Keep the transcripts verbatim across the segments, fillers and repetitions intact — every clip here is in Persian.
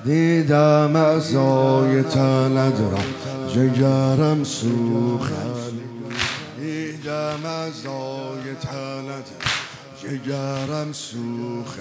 دیدم اعضای تنت را جگرم سوخت، دیدم اعضای تنت جگرم سوخت.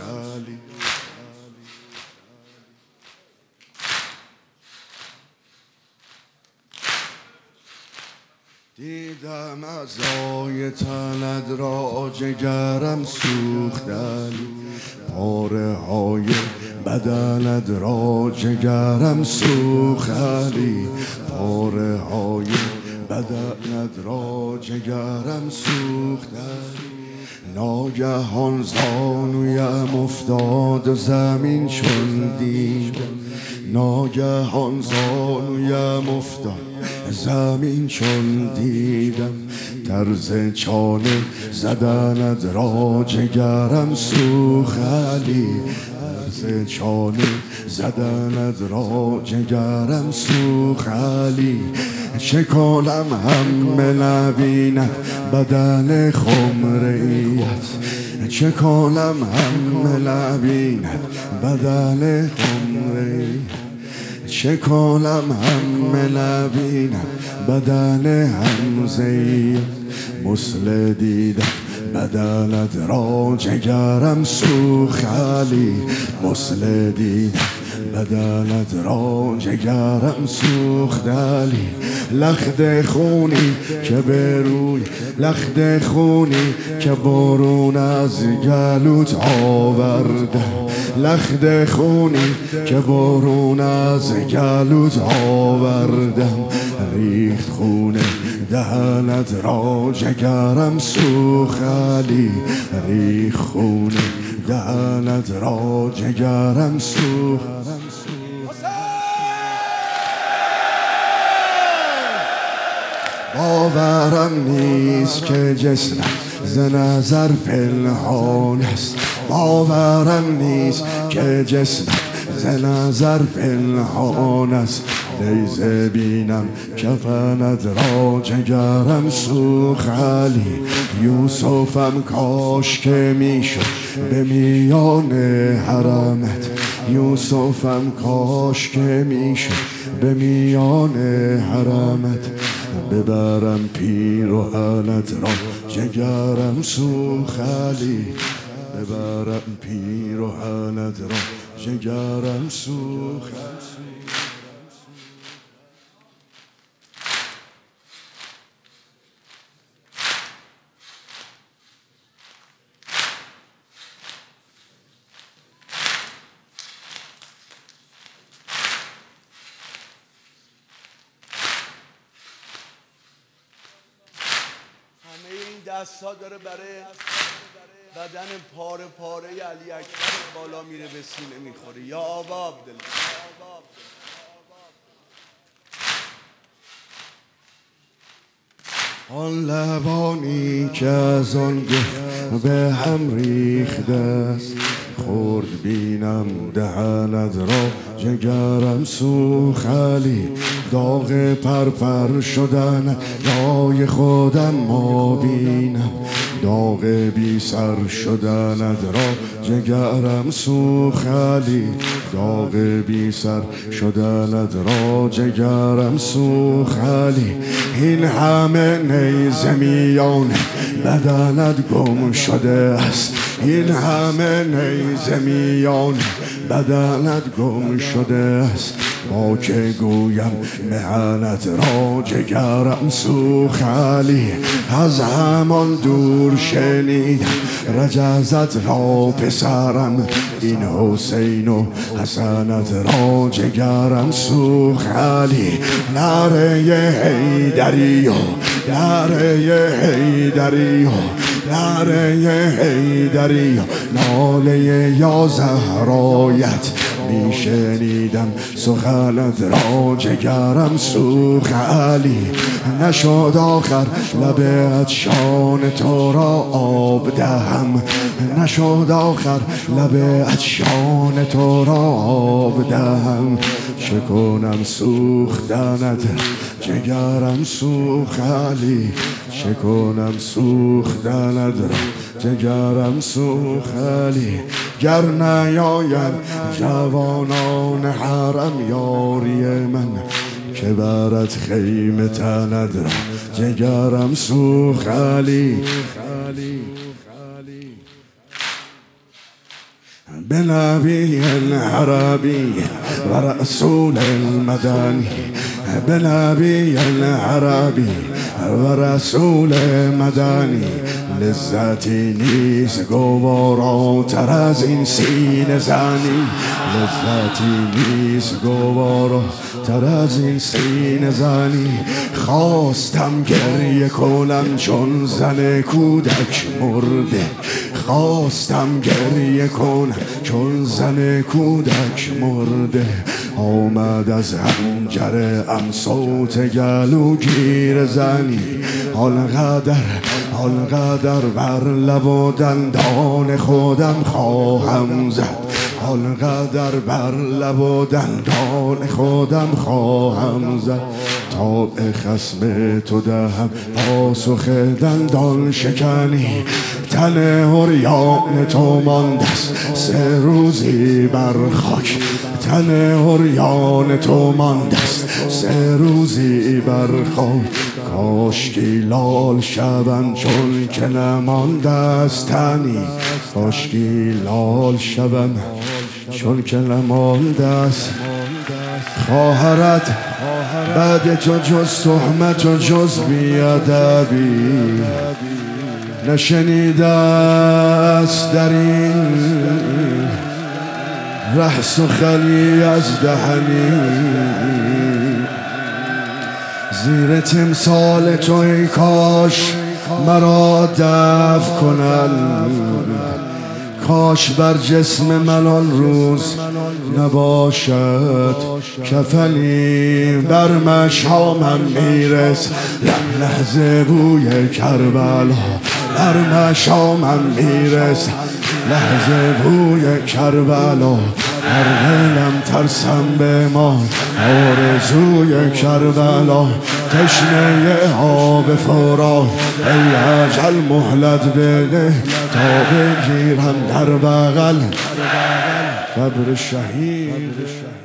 دیدم اعضای تنت را جگرم سوختن، پاره های بدنت را جگرم سوختن، پاره های بدنت را جگرم سوختن. ناگهان زانویم افتاد و زمین چون دیدم، ناگهان زانویم افتاد زمین چون دیدم. طرز چانه زدنت را جگرم سوخلی، طرز چانه زدنت را جگرم سوخلی. شکالم هم نبیند بدن خمریت، شکالم هم نبیند بدن خمریت، شکالم هم نبینم بدن حمزه. مسل دیدم بدنت را جگرم سوخلی، مسل دیدم بدنت را جگرم سوختلی. لخت خونی که بروی، لخت خونی که برون از گلوت آورده، لخت خونی که برون از گلوت آوردم. ریخت خونه دهنت را جگرم سوخلی، ریخت خونه دهنت را جگرم سوخت. باورم نیست که جسمم ز نظر پنهان است، باورم نیست که جسمم ز نظر پنهان است. نیزه بینم کفنت را جگرم سوخلی، یوسفم کاش که میشد به میان حرمت، یوسفم کاش که میشد به میان حرمت. ببرم پیراهنت را جگرم سوخلی، ببرم پیراهنت را جگرم سوخلی. همه این دست ها داره برای بدن پاره پاره علی اکبر بالا میره به سینه میخوره. یا آبا عبدالله، آن لبانی که از آن گفت به هم ریخته است، خورد بینم دهنت را جگرم سوخلی. داغ پرپر شدن جای خودم ما بینم، داغ بی سر شدنت را جگرم سوخلی، داغ بی سر شدنت را جگرم سوخلی. این همه نیزه میان بدنت گم شده است، این همه نیزه میان بدنت گم شده است. با که گویم مهنت را جگرم سوخلی، از همان دور شنیدم رجزت را پسرم، این حسین و حسنت را جگرم سوخلی. نعره حیدری و نعره حیدری و نعره حیدری و ناله یا زهرایت میشنیدم سخنت را جگرم سوخلی. نشد آخر لب عطشان تو را آب دهم، نشد آخر لب عطشان تو را آب دهم. چکنم سوختنت جگرم سوخلی، چکنم سوختنت را جگرم سوخ علی. گر نیاید جوانان حرم یاری من، که برد خیمه تند را جگرم سوخ علی. بنبي العربي ورسول المدني، بنبي العربي ورسول مدنی. لذتی نیست گواراتر از این سینه زنی، لذتی نیست گواراتر از این سینه زنی. خواستم گریه کنم چون زن کودک مرده، خواستم گریه کنم چون زن کودک مرده. آمد از حنجره ام صوت گلوگیر زنی، آنقدر آنقدر بر لب و دندان خودم خواهم زد، آنقدر بر لب و دندان خودم خواهم زد. تا به خصم تو دهم پاسخ دندان شکنی. تن عریان تو ماندست سه روزی بر خاک، تن عریان تو ماندست سه روزی بر خاک. کاشکی لال شوم چون که نماندست تنی، کاشکی لال شوم چون که نماندست. خواهرت بعد تو جز تهمت و جز بیادبی نشنیده است در این ره سخنی از دهنی. زیر تمثال تو ای کاش مرا دفن کنند، کاش بر جسم من آن روز نباشد کفنی. بر مشامم میرس لحظه بوی کربلا، بر مشامم میرس لحظه بوی کربلا. هر دلم ترسم به ما آرزوی کربلا. تشنه آب فرات ای اجل مهلت بده، تا بگیرم در بغل قبر شهید.